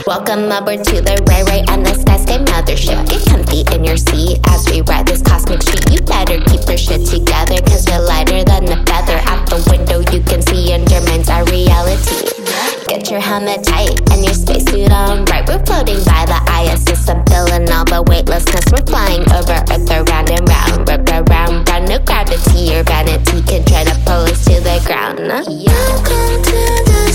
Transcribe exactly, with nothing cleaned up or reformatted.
Welcome aboard to the Ray Ray and the Sky Sky Mothership. Get comfy in your seat as we ride this cosmic street. You better keep your shit together, cause we're lighter than a feather. Out the window you can see undermines our reality. Get your helmet tight and your spacesuit on right. We're floating by the I S S, I'm feeling all the weightlessness. We're flying over Earth around and round, round, round, round. No gravity or vanity can try to pull us to the ground. Welcome to the